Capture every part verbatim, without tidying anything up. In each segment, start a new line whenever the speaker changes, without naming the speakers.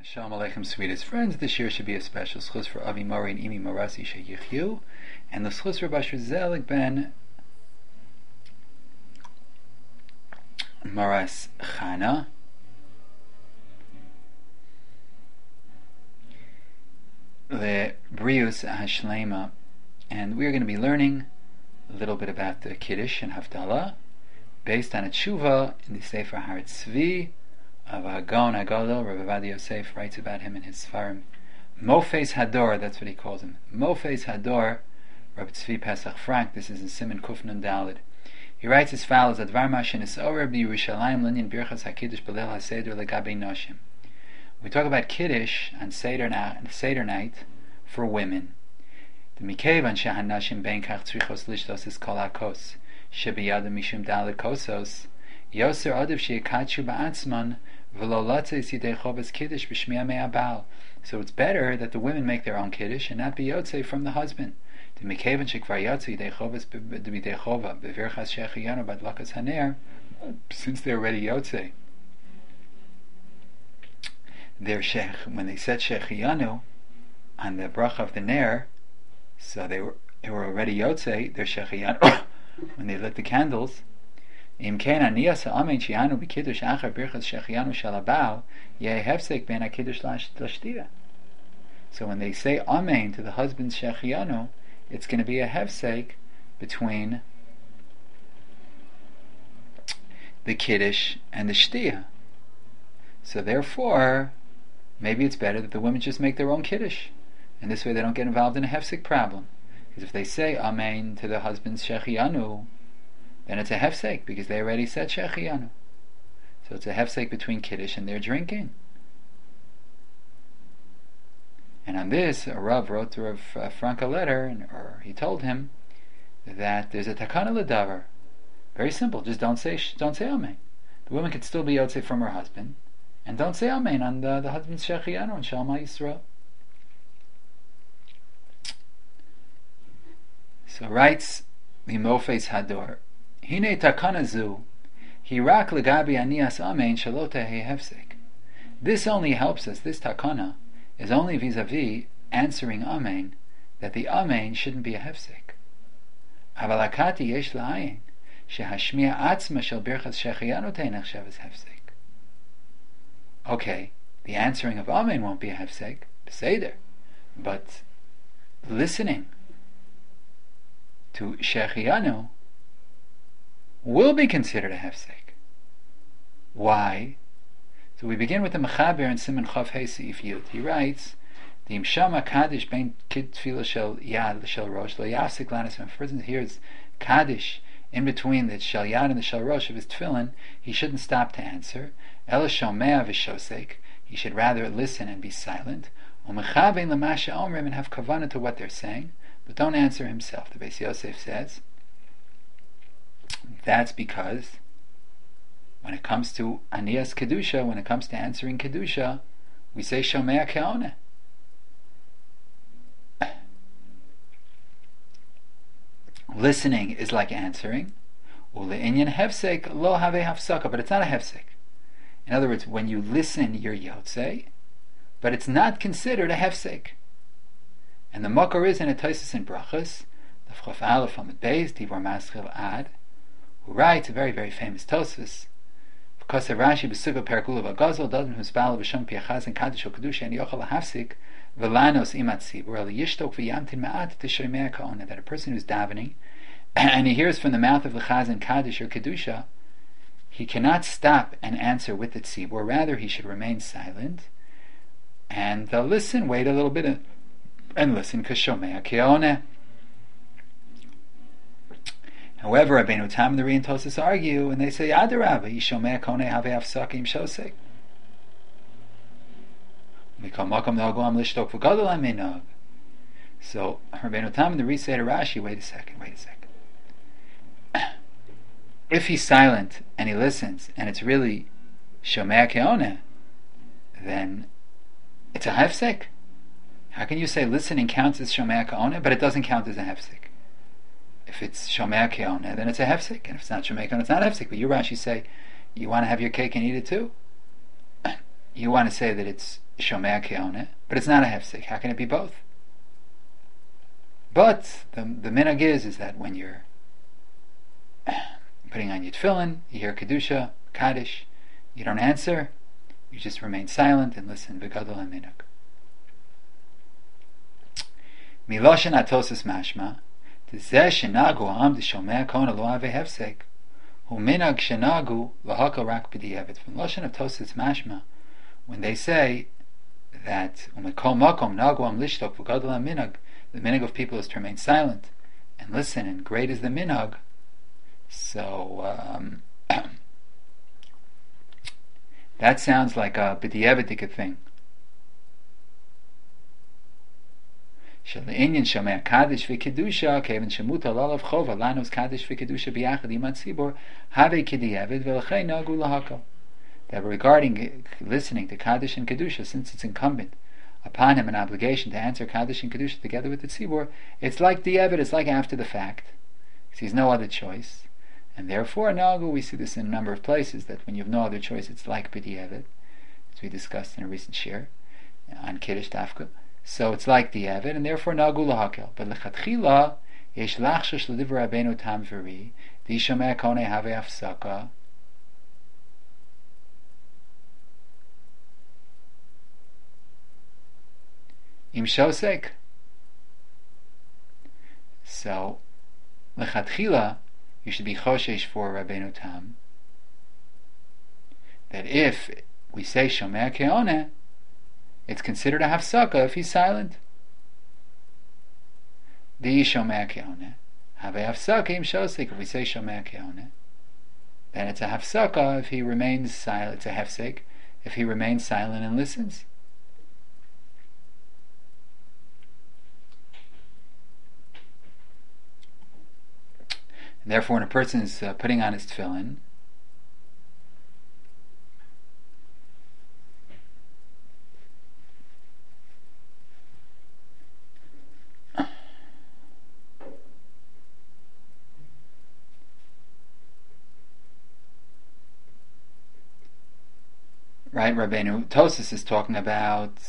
Shalom Aleichem, sweetest friends. This year should be a special schus for Avi Mori and Imi Marasi Sheyichyu, and the schus for Bashar Zelig ben Maras Chana. The Brius Hashlema, and we are going to be learning a little bit about the Kiddush and Havdalah based on a tshuva in the Sefer Har Tzvi of Hagon Agadol. Rabbi Ovadia Yosef writes about him in his Sfarim. Mofes Hador, that's what he calls him. Mofes Hador, Rabbi Tzvi Pesach Frank. This is in Siman Kuf Nun Daled. He writes as follows: Advar Mashin is Oreb Yerushalayim Linyan Birchas Hakiddush Belel HaSeder Legabe Noshim. We talk about Kiddush on Seder, na- Seder night for women. The Mikevan Shahan Nashim Ben Kach Tzrichos Lishtos is Kol HaKos Shebiyada Mishum Daled Kosos Yoser Odiv Sheyakachu Ba'atzman. So it's better that the women make their own kiddush and not be yotze from the husband. Since they're already yotze, their shech, when they said shechiyanu on the bracha of the ner, so they were they were already yotze. Their shechiyanu when they lit the candles. So when they say amen to the husband's shechiyanu, it's going to be a hefsek between the kiddush and the shtia. So therefore, maybe it's better that the women just make their own kiddush, and this way they don't get involved in a hefsek problem. Because if they say amen to the husband's shechiyanu, then it's a hefsek, because they already said shechiyanu. So it's a hefsek between kiddush and their drinking. And on this, a Rav wrote to Rav uh, Frank a letter, or he told him that there's a takana ledavar. Very simple, just don't say don't say amen. The woman can still be yotze from her husband, and don't say amen on the, the husband's shechiyanu and Shalma Yisrael. So writes the Mofes Hador, Hine takana zu, hirak legabi anias amen shelo tehe hefsek. This only helps us, this takana is only vis-a-vis answering amen, that the amen shouldn't be a hefsek. Aval hakati yesh la'ayin, shehashmiya atzma shel birchas shechiyanu tehe nechshav as hefsek. Okay, the answering of amen won't be a hefsek, beseder, but listening to shechiyanu will be considered a hefsek. Why? So we begin with the Mechaber in Siman Chav Hey Seif Yud. He writes, "The Imshama Kaddish Ben Kid Tefillah Shel Yad Shel Rosh Lo Yafsik Lanis." When a person hears Kaddish in between the Shel Yad and the Shel Rosh of his tefillin, he shouldn't stop to answer. Ela Shomea V'Shosek. He should rather listen and be silent. Umechabein L'Masha Omrim, and have kavanah to what they're saying, but don't answer himself. The Beis Yosef says that's because when it comes to Aniyas Kedusha, when it comes to answering Kedusha, we say Shomea Ke'oneh. Listening is like answering. Ule'inyan hefsek lo have hafsaka, but it's not a hefsek. In other words, when you listen, you're yotze, but it's not considered a hefsek. And the makor is in a Tosfos in Brachos, the Chaf Aleph on the base, Divar Maschil Ad, who writes a very, very famous Tosfos, because Rashi B'Suga Perakulav Agazol doesn't Husbal B'Sham Piachaz and Kaddish or Kedusha and Yochel Hafsik Velanos Imatzi where the Yishtok V'Yamtin Ma'at T'Shemei Ka'ona, that a person who's davening and he hears from the mouth of the Chaz and Kaddish or Kedusha, he cannot stop and answer with the tzibur. Rather, he should remain silent and uh, listen, wait a little bit and, and listen, because Shomei Ke'oneh. However, Rabbeinu Tam and the Ri and Tosfos argue, and they say, Adarabba, Yishomei Konei Have Hafsakim Shosek. Mikol Makom Naglam Lishtok V'Gadol Aminog. So, Rabbeinu Tam and the Ri say to Rashi, wait a second, wait a second. If he's silent and he listens, and it's really Shomei Ke'oneh, then it's a hefsek. How can you say listening counts as Shomei Ke'oneh, but it doesn't count as a hefsek? If it's Shomei Ke'oneh, then it's a hefsek, and if it's not Shomei Ke'oneh, it's not a hefsek. But you, Rashi, say you want to have your cake and eat it too. you want to say that it's Shomea Keone, but it's not a hefsek. How can it be both? But the the minhag is, is that when you're putting on your tefillin, you hear Kedusha, Kaddish, you don't answer, you just remain silent and listen. V'gadol minhag. Miloshen atosis mashma, t'zeh shenagu am d'shomea kona lo ave hefsek, hu minhag shenagu lahakal rak b'di'evet. From Loshen of Tosis mashma, when they say that umekol makom nagu am lishtok v'gadol minhag, the minhag of people is to remain silent and listen, and great is the minhag. So um, that sounds like a b'di'evetika thing. Shaleinyan shomea kaddish v'kedusha kevin shemuta lalav chova lanos kaddish v'kedusha biyachad iman tzibor have k'di'evet v'lechei nagu lahakal. That regarding listening to kaddish and kedusha, since it's incumbent upon him an obligation to answer kaddish and kedusha together with the tzibor, it's like di'evet, it's like after the fact, because he has no other choice. And therefore, nagu, we see this in a number of places, that when you have no other choice, it's like b'di'evet, as we discussed in a recent shir on Kiddush Dafka. So it's like di'evet, and therefore nagu lahakel. But lechatchila yesh lachshash l'divrei Rabbeinu tam v'ri d'ishomea konei have afsaka. Im shosek. So lechatchila, you should be choshesh for Rabbeinu Tam, that if we say Shomea Keone, it's considered a hafsaka if he's silent. Di Shomea Keone, have a hafsaka im shosek. If we say Shomea Keone, then it's a hafsaka if he remains silent. It's a hefsek if he remains silent and listens. And therefore, when a person is uh, putting on his tefillin, right, Rabbeinu Tosis is talking about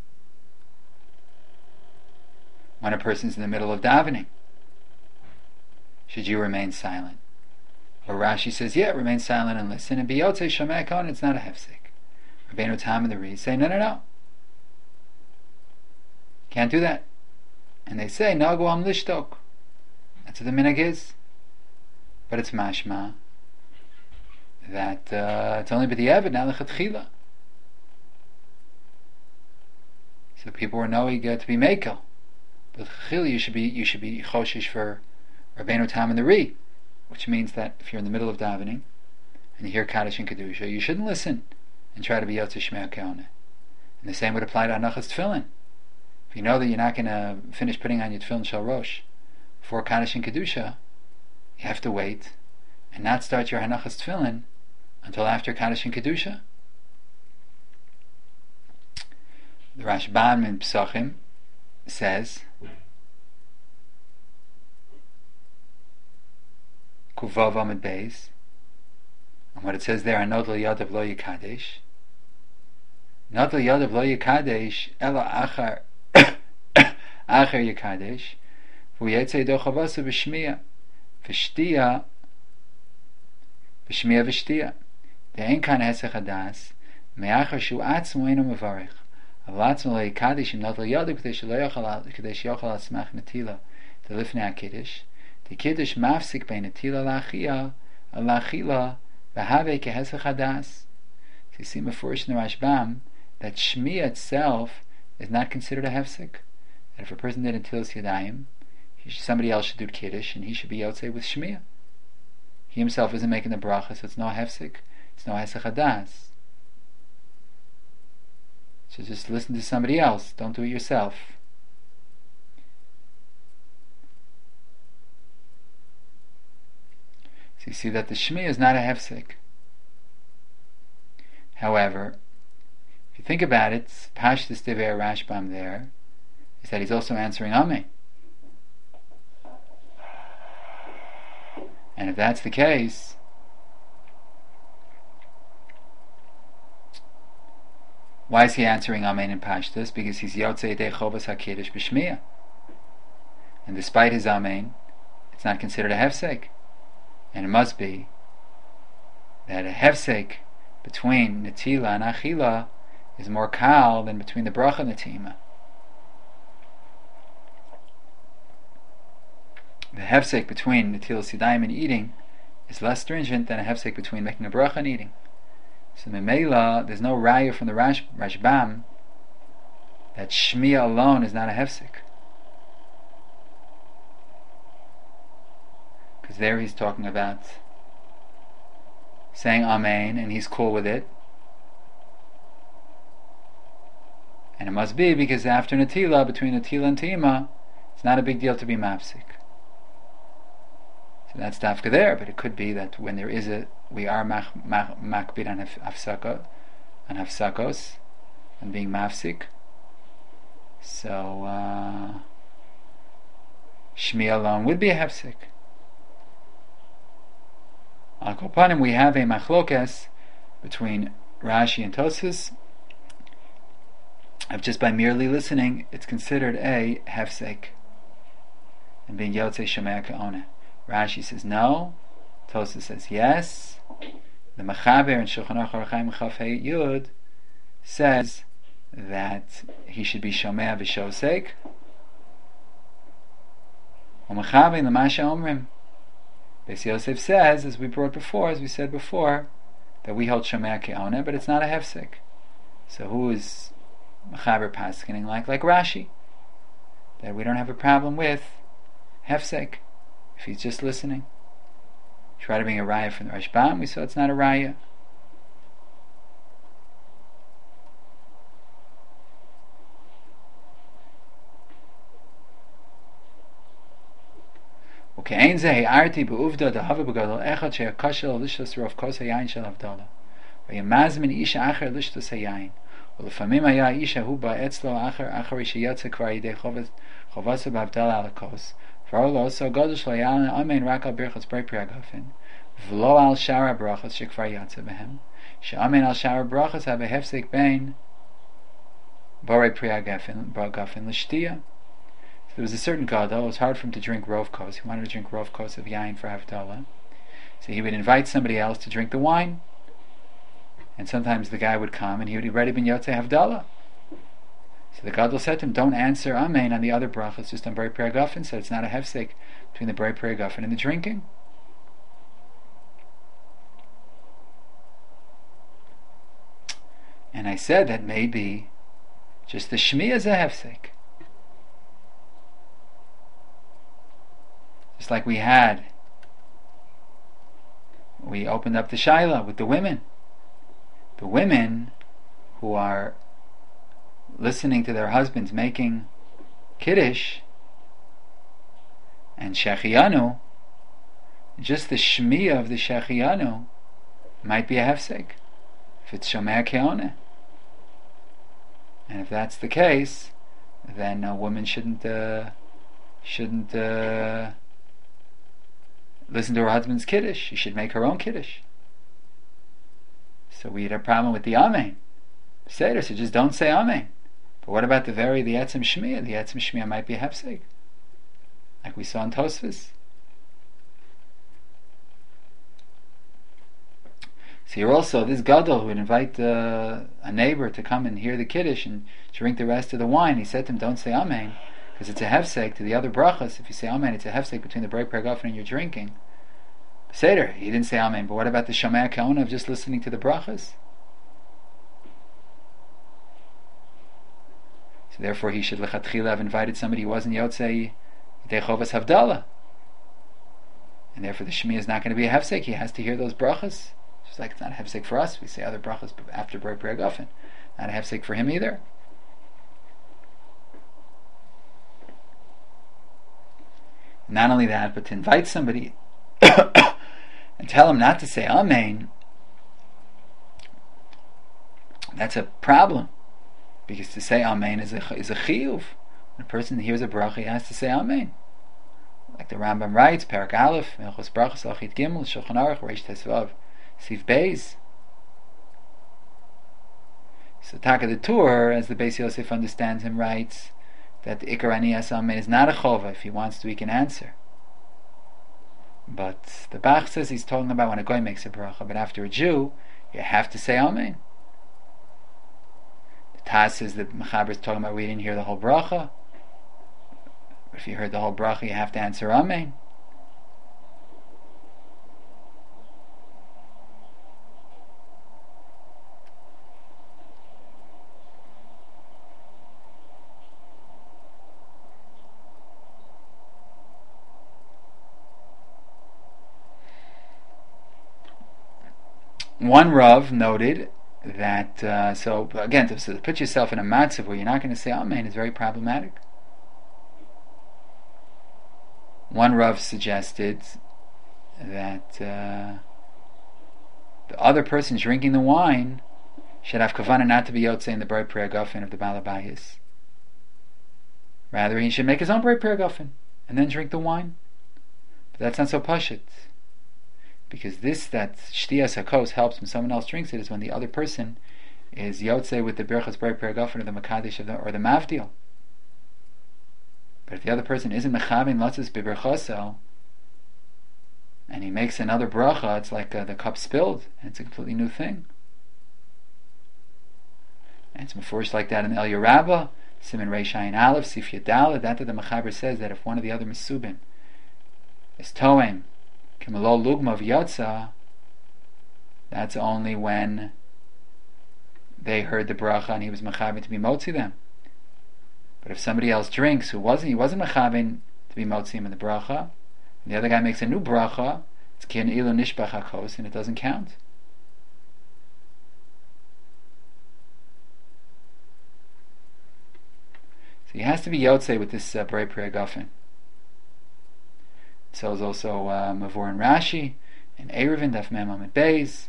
when a person's in the middle of davening. Should you remain silent? Or Rashi says, yeah, remain silent and listen. And biyotze shomea kon, it's not a hefsek. Rabbeinu Tam and the Ri say, no, no, no. Can't do that. And they say, nagu am lishtok. That's what the minhag is. But it's mashma that uh, it's only b'di'evet, not lechatchila. So people were knowing uh, to be mekel. But chila, you should be you should be choshesh for Rabbeinu Tam and the Ri, which means that if you're in the middle of davening and you hear Kaddish and Kedusha, you shouldn't listen and try to be Yotze Shmei Keone. And the same would apply to Anachas Tefillin. If you know that you're not going to finish putting on your Tefillin Shel Rosh before Kaddish and Kedusha, you have to wait and not start your Anachas Tefillin until after Kaddish and Kedusha. The Rashbam in Pesachim says, Kuvav Amid Beis, and what it says there, Anod Yadav Lo Yikadesh, Not Yadav Lo Yikadesh, Ela Achar Achar Yikadesh, V'yetze Dochavasa V'shmiya, V'shtiya, V'shmiya V'shtiya, De'en Kan Hesech Hadas, Me'achar Shu Atzmo Eino Mevarech, Aval Atzmo Lo Yikadesh, Im Not Yadav Kadesh Lo Yochal Kadesh Yochal Asmach Netila, to Lifnei HaKiddush, the Kiddush mafsik bein atila lachia, lachila, v'havei kehesach hadas. So you see mefurish in the Rashbam that Shmiya itself is not considered a hefsik. That if a person did Netilas Yadayim, he should, somebody else should do Kiddush, and he should be Yotzei with Shmiya. He himself isn't making the bracha, so it's no hefsik, it's no hesach hadas. So just listen to somebody else, don't do it yourself. So you see that the Shmi is not a hefsek. However, if you think about it, Pashtus Devei Rashbam there is that he's also answering Ame. And if that's the case, Why is he answering Amen in Pashtus? Because he's Yotzei Yedei Chovas HaKiddush B'Shmiya. And despite his Amen, it's not considered a hefsek. And it must be that a hefsek between Netila and Achila is more kal than between the bracha and the tima. The hefsek between Netila Sidayim and eating is less stringent than a hefsek between making a bracha and eating. So Memela, there's no raya from the Rash, Rashbam that Shmiya alone is not a hefsek. Because there he's talking about saying Amen and he's cool with it. And it must be because after Netila, between Netila and Tima, it's not a big deal to be mafsik. So that's dafka there, but it could be that when there is a, we are makbid mach, mach, on hafsaka, on hafsakos, and being mafsik. So uh, Shmi alone would be a hefsik. Al kol panim, we have a machlokes between Rashi and Tosfos. Of just by merely listening, it's considered a hefsek, and being yotzei shomea ke'oneh. Rashi says no. Tosfos says yes. The Mechaber in Shulchan Aruch Orach Chaim Chaf Hei Yud says that he should be shomea v'shosek. U'Mechaber in the Masha Omrim, Beis Yosef says, as we brought before, as we said before, that we hold shomea ke'oneh, but it's not a hefsek. So who is Mechaber paskening like? Like Rashi, that we don't have a problem with hefsek if he's just listening. Try to bring a raya from the Rashbam, we saw it's not a raya. וכאין זה הערתי בעובדה דהווה בגדול אחד שהקשה לו לשתות רוב כוס היין של הבדלה וימזמן איש האחר לשתות היין ולפעמים היה האיש ההוא בא אצלו אחר אחרי שיצא כבר ידי חובסו בהבדלה על הכוס כבר לא עשו הגודל שלו היה אמן רק על ברכות ברי פרי הגפן ולא על שאר הברכות שכבר יצא בהם שאמן על שאר הברכות היה בהפסק בין ברי פרי הגפן לשתייה. There was a certain gadol, it was hard for him to drink rov kos. He wanted to drink rov kos of yain for Havdalah. So he would invite somebody else to drink the wine. And sometimes the guy would come and he would have already been yotzei Havdalah. So the gadol said to him, don't answer amen on the other brachas, just on Bari Pri Hagafen. So it's not a hefsek between the Bari Pri Hagafen and the drinking. And I said that maybe just the shmi is a hefsek. Just like we had, we opened up the Shaila with the women. The women who are listening to their husbands making Kiddush and Shechianu, just the Shmiya of the Shechianu might be a hefsek, if it's Shomea Ke'oneh. And if that's the case, then a woman shouldn't, uh, shouldn't, uh, listen to her husband's Kiddush. She should make her own Kiddush. So we had a problem with the Amen. Seder, so just don't say Amen. But what about the very, the Etzem Shmiya? The Etzem Shmiya might be a hefsek, like we saw in Tosfos. So here also, this Gadol who would invite uh, a neighbor to come and hear the Kiddush and drink the rest of the wine, he said to him, don't say Amen, because it's a hefsek to the other brachas. If you say Amen, it's a hefsek between the Bari Pri Hagafen and your drinking. Seder, he didn't say Amen, but what about the Shomea Ke'oneh of just listening to the brachas? So therefore he should lechatchila have invited somebody who wasn't yotzei yedei chovas Havdalah. And therefore the Shmi is not going to be a hefsek, he has to hear those brachas. Just like it's not a hefsek for us, we say other brachas after Bari Pri Hagafen. Not a hefsek for him either. Not only that, but to invite somebody and tell him not to say Amen, that's a problem. Because to say Amen is a, is a chiyuv. When a person hears a bracha, he has to say Amen. Like the Rambam writes, Perak Aleph, Melchos Brachos Lachit Gimel, Shulchan Aruch, Reish Tesvav, Siv Beis. So Taka the Tur, as the Beis Yosef understands him, writes that the Ikar Aniyas Amen is not a chova. If he wants to, he can answer. But the Bach says he's talking about when a goy makes a bracha, but after a Jew, you have to say Amen. The Taz says that Mechaber is talking about we didn't hear the whole bracha. But if you heard the whole bracha, you have to answer Amen. One Rav noted that, uh, so again, to, so to put yourself in a matzav where you're not going to say Amen is very problematic. One Rav suggested that uh, the other person drinking the wine should have kavana not to be yotzei in the brei prayer guffin of the balabayis. Rather, he should make his own brei prayer guffin and then drink the wine. But that's not so pashut. Because this, that shtiyas hakos helps when someone else drinks it, is when the other person is yotzei with the birchas brei prayer guffin or the makadish of the, or the mavdil. But if the other person isn't mechavin latzis b'berchasel, and he makes another bracha, it's like uh, the cup spilled, and it's a completely new thing. And it's mefurish like that in El Yerabah, Siman Reish Ayin Aleph, Sif Yadalad. That the Mechaber says that if one of the other mesubim is toem Kemelo Lugma V'Yatza, that's only when they heard the bracha and he was mechavin to be motzi them. But if somebody else drinks who wasn't, he wasn't mechavin to be motzi him in the bracha, and the other guy makes a new bracha, it's kin ilu nishbach hakos, and it doesn't count. So he has to be yotzei with this uh, brei prayer guffin. So is also uh, Mavur and Rashi and Eruvin Daf Mem Amid Beis.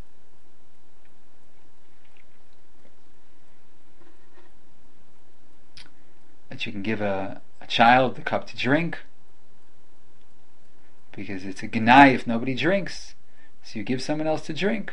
That you can give a, a child the cup to drink, because it's a gnai if nobody drinks, so you give someone else to drink.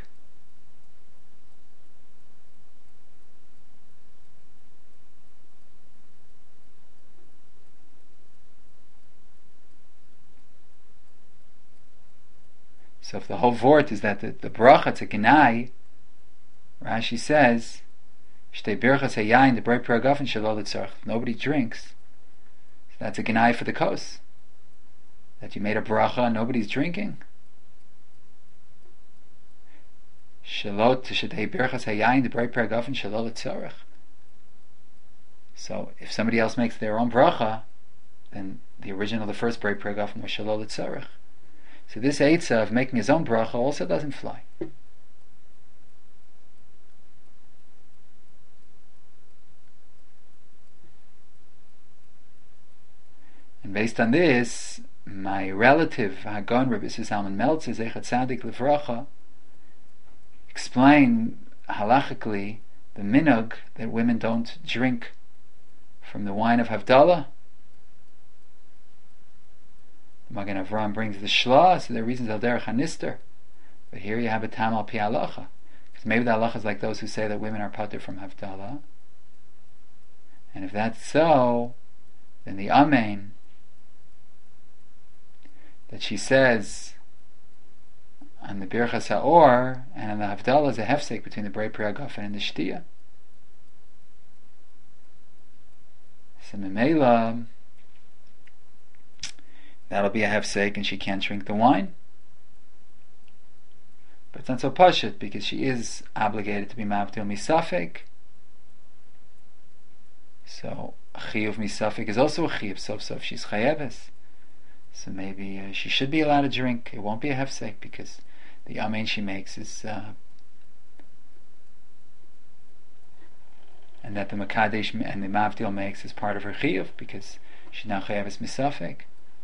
So if the whole vort is that the, the bracha to gnai, Rashi says, Shtei birchas hayayin the brei prayer guffin shelo l'tzarich. Nobody drinks. So that's a gnai for the kos. That you made a bracha and nobody's drinking. Shelo shtei birchas hayayin the brei prayer guffin shelo l'tzarich. So if somebody else makes their own bracha, then the original, the first brei prayer guffin was shelo l'tzarich. So this eitzah of making his own bracha also doesn't fly. And based on this, my relative Hagon Rabbi Zalman Meltzer Zechat Tzadik Livracha explained halachically the minhag that women don't drink from the wine of Havdalah. Magen Avram brings the shla, so there are reasons al derech hanister. But here you have a tam al pi halacha, because maybe the halacha is like those who say that women are patur from Havdalah. And if that's so, then the amen that she says on the birchas haor and on the Havdalah is a hefsek between the brei prayer guffin and the shtiya. So memela, that'll be a hefsek, and she can't drink the wine. But it's not so pashut, because she is obligated to be mavdil misafek. So a chiyuv misafek is also a chiyuv. So so if she's chayeves, so maybe uh, she should be allowed to drink. It won't be a hefsek, because the amen she makes is uh, and that the makadesh and the mavdil makes is part of her chiyuv, because she's now chayeves misafek.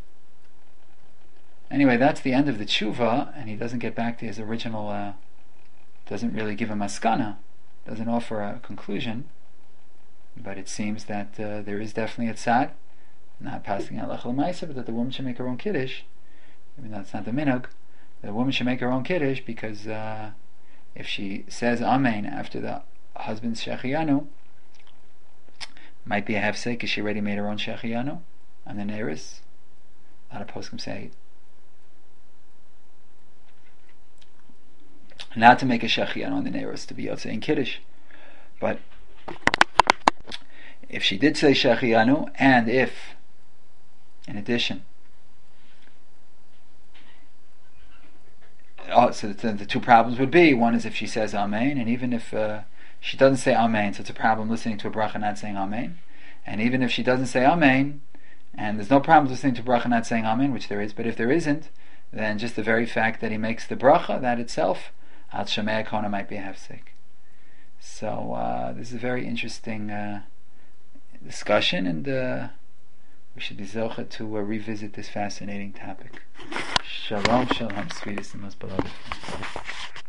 Anyway, that's the end of the tshuva, and he doesn't get back to his original, uh, doesn't really give a maskana, doesn't offer a conclusion, but it seems that uh, there is definitely a tzad, not passing out lech l'maisa, but that the woman should make her own kiddush, even though it's not the minhag. The woman should make her own kiddush, because uh, if she says amen after the husband's Shechianu might be a hefsek because she already made her own Shechianu on the Neiris. A lot of poskim say not to make a Shechianu on the Neiris, to be Yotze in Kiddush. But if she did say Shechianu, and if, in addition, oh, so the, the two problems would be, one is if she says Amen, and even if uh, she doesn't say Amen, so it's a problem listening to a bracha not saying Amen. And even if she doesn't say Amen, and there's no problem listening to a bracha not saying Amen, which there is, but if there isn't, then just the very fact that he makes the bracha, that itself, Al Shemei Kona might be a hefsek. So uh, this is a very interesting uh, discussion, and uh, we should be zocha to uh, revisit this fascinating topic. Shalom, shalom, sweetest and most beloved.